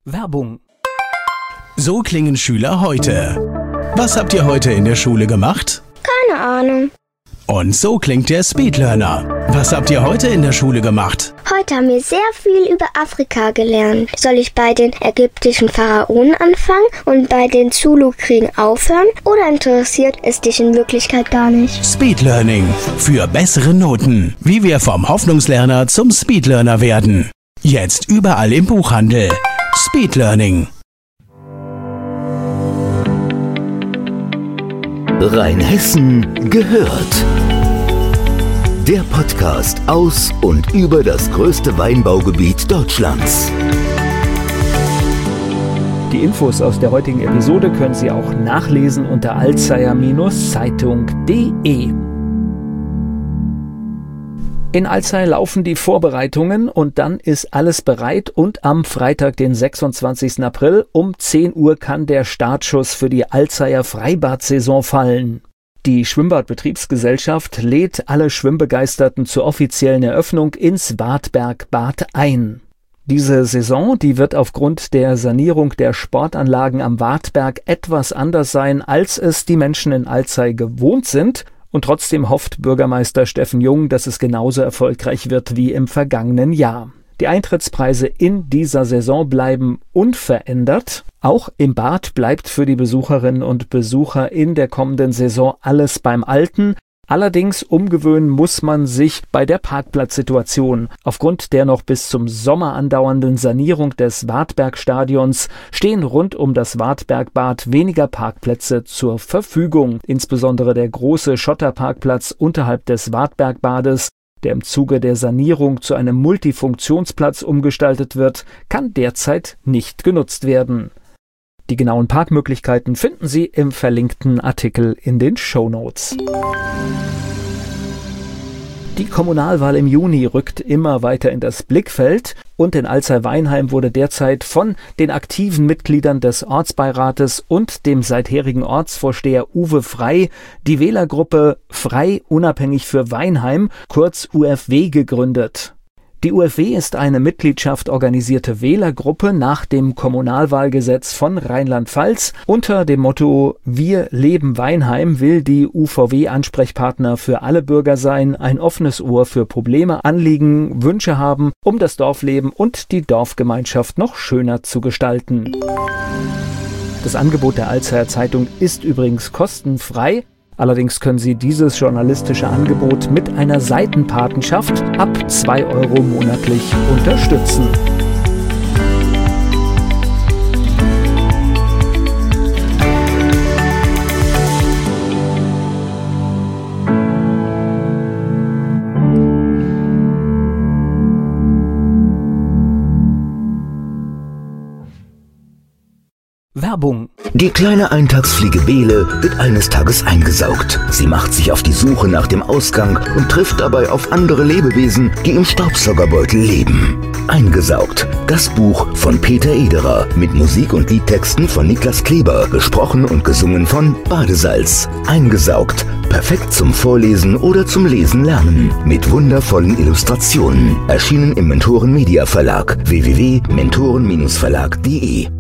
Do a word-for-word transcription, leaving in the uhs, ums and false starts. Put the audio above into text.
Werbung. So klingen Schüler heute. Was habt ihr heute in der Schule gemacht? Keine Ahnung. Und so klingt der Speedlearner. Was habt ihr heute in der Schule gemacht? Heute haben wir sehr viel über Afrika gelernt. Soll ich bei den ägyptischen Pharaonen anfangen und bei den Zulu-Kriegen aufhören? Oder interessiert es dich in Wirklichkeit gar nicht? Speedlearning. Für bessere Noten. Wie wir vom Hoffnungslerner zum Speedlearner werden. Jetzt überall im Buchhandel. Speedlearning. Rheinhessen gehört. Der Podcast aus und über das größte Weinbaugebiet Deutschlands. Die Infos aus der heutigen Episode können Sie auch nachlesen unter alzeier Zeitung punkt de. In Alzey laufen die Vorbereitungen und dann ist alles bereit und am Freitag, den sechsundzwanzigsten April um zehn Uhr kann der Startschuss für die Alzeyer Freibad-Saison fallen. Die Schwimmbadbetriebsgesellschaft lädt alle Schwimmbegeisterten zur offiziellen Eröffnung ins Wartbergbad ein. Diese Saison, die wird aufgrund der Sanierung der Sportanlagen am Wartberg etwas anders sein, als es die Menschen in Alzey gewohnt sind. Und trotzdem hofft Bürgermeister Steffen Jung, dass es genauso erfolgreich wird wie im vergangenen Jahr. Die Eintrittspreise in dieser Saison bleiben unverändert. Auch im Bad bleibt für die Besucherinnen und Besucher in der kommenden Saison alles beim Alten. Allerdings umgewöhnen muss man sich bei der Parkplatzsituation. Aufgrund der noch bis zum Sommer andauernden Sanierung des Wartbergstadions stehen rund um das Wartbergbad weniger Parkplätze zur Verfügung. Insbesondere der große Schotterparkplatz unterhalb des Wartbergbades, der im Zuge der Sanierung zu einem Multifunktionsplatz umgestaltet wird, kann derzeit nicht genutzt werden. Die genauen Parkmöglichkeiten finden Sie im verlinkten Artikel in den Shownotes. Die Kommunalwahl im Juni rückt immer weiter in das Blickfeld und in Alzey-Weinheim wurde derzeit von den aktiven Mitgliedern des Ortsbeirates und dem seitherigen Ortsvorsteher Uwe Frey die Wählergruppe Frei Unabhängig für Weinheim, kurz U F W, gegründet. Die U F W ist eine Mitgliedschaft organisierte Wählergruppe nach dem Kommunalwahlgesetz von Rheinland-Pfalz. Unter dem Motto Wir leben Weinheim will die U V W Ansprechpartner für alle Bürger sein, ein offenes Ohr für Probleme, Anliegen, Wünsche haben, um das Dorfleben und die Dorfgemeinschaft noch schöner zu gestalten. Das Angebot der Alzeyer Zeitung ist übrigens kostenfrei. Allerdings können Sie dieses journalistische Angebot mit einer Seitenpatenschaft ab zwei Euro monatlich unterstützen. Werbung. Die kleine Eintagsfliege Bele wird eines Tages eingesaugt. Sie macht sich auf die Suche nach dem Ausgang und trifft dabei auf andere Lebewesen, die im Staubsaugerbeutel leben. Eingesaugt. Das Buch von Peter Ederer mit Musik und Liedtexten von Niklas Kleber, gesprochen und gesungen von Badesalz. Eingesaugt. Perfekt zum Vorlesen oder zum Lesen lernen. Mit wundervollen Illustrationen. Erschienen im Mentoren Media Verlag. w w w punkt mentoren Verlag punkt de